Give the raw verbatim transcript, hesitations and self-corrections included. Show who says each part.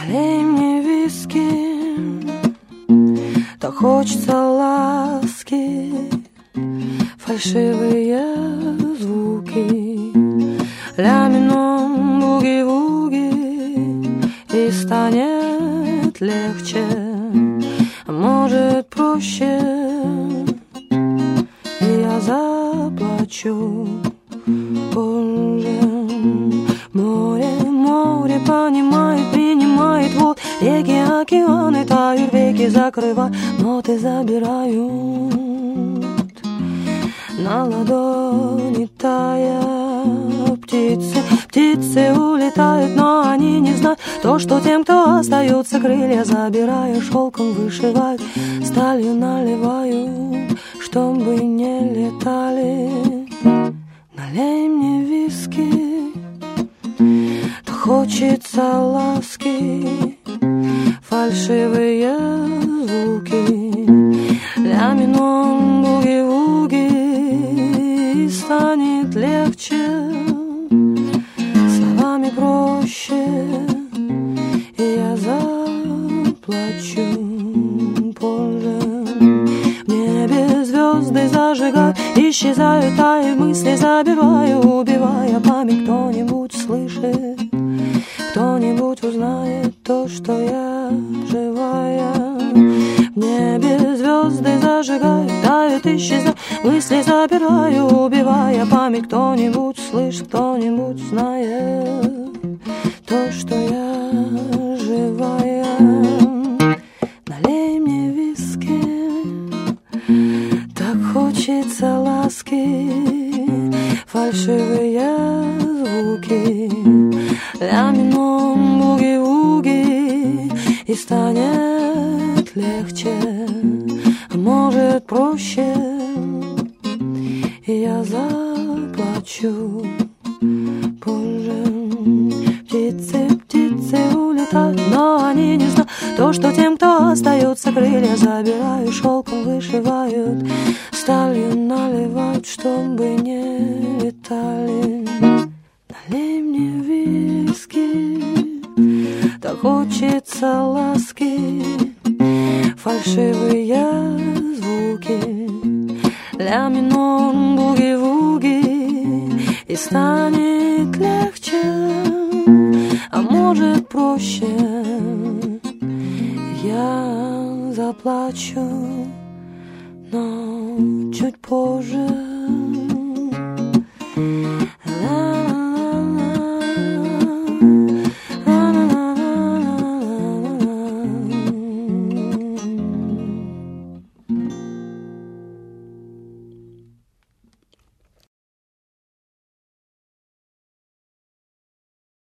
Speaker 1: Налей мне виски, так хочется ласки, фальшивые звуки, ля минор, буги-вуги, и станет легче, а может проще, и я заплачу позже. Море, море понимает, принимает, вот реки, океаны тают, веки закрывают, ноты забирают на ладони тая. Птицы, птицы улетают, но они не знают то, что тем, кто остается, крылья забирая, шелком вышивают, сталью наливают, чтобы не летали. Налей мне виски, так хочется ласки, фальшивые звуки, ля минор, буги-вуги, и станет легче, словами проще, и я заплачу позже. В небе звезды зажигают, исчезают, а и мысли забиваю, убивая память. Кто-нибудь слышит, кто-нибудь узнает то, что я живая. В небе звезды зажигают, тают, исчезают, мысли забираю, убивая память. Кто-нибудь слышит, кто-нибудь знает то, что я живая. Налей мне виски, так хочется ласки, фальшивые звуки, ля минор, буги-вуги, и станет легче, а может проще, и я заплачу позже. Птицы, птицы улетают, но они не знают то, что тем, кто остается, крылья забирают, шелком вышивают, сталью наливают, чтобы не летали. Налей мне виски, так хочется ласки, фальшивые звуки, ля минор, буги-вуги, и станет легче, а может проще, я заплачу